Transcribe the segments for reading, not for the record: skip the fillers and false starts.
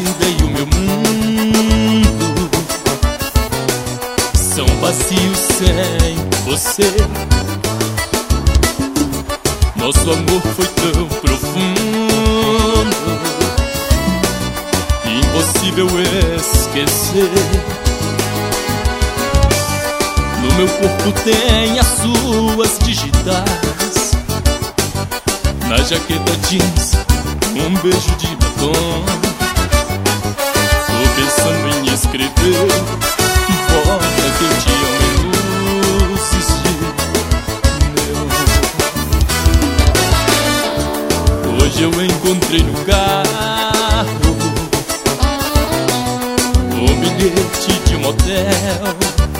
vida e o meu mundo são vazios sem você. Nosso amor foi tão profundo, impossível esquecer. No meu corpo tem as suas digitais, na jaqueta jeans um beijo de batom. Tô pensando em escrever, volta que eu te amo em luzes de neon. Hoje eu encontrei no carro um bilhete de motel.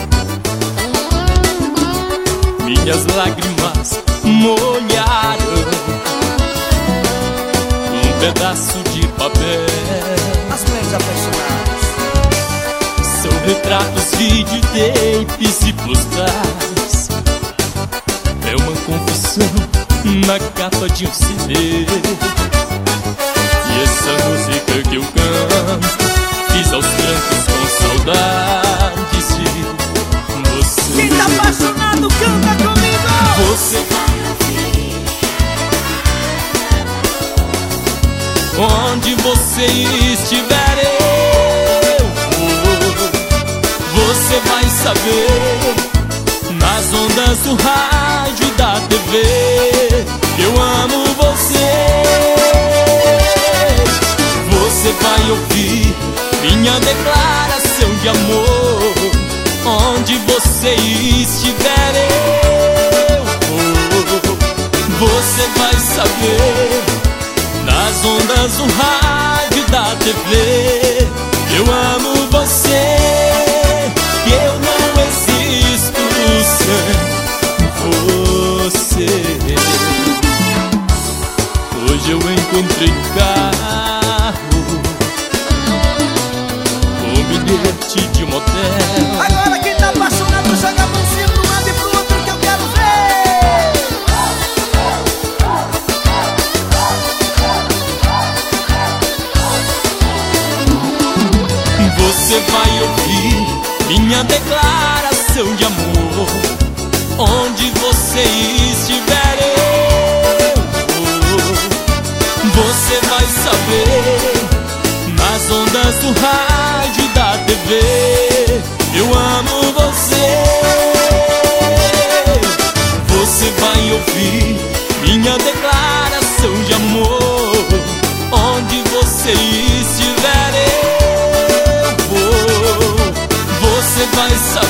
Minhas lágrimas molharam um pedaço de papel. As mães apaixonadas são retratos, videotapes e postais. É uma confissão na capa de um CD. E essa música que eu canto fiz aos trancos com saudades de você. Quem tá apaixonado canta comigo. Você onde você estiver, eu vou. Você vai saber nas ondas do rádio e da TV. Eu amo você. Você vai ouvir minha declaração de amor. Onde você estiver, eu vou. Você vai saber nas ondas do rádio e da TV. Eu amo você, que eu não existo sem você. Hoje eu encontrei no carro um bilhete de motel. Agora quem tá apaixonado joga a mãozinha pro lado e pro outro que eu quero ver. Você vai ouvir minha declaração de amor. Onde você estiver, eu vou. Você vai saber nas ondas do rádio e da TV. Eu amo você. Você vai ouvir minha declaração de amor. Onde você estiver, eu vou. Você vai saber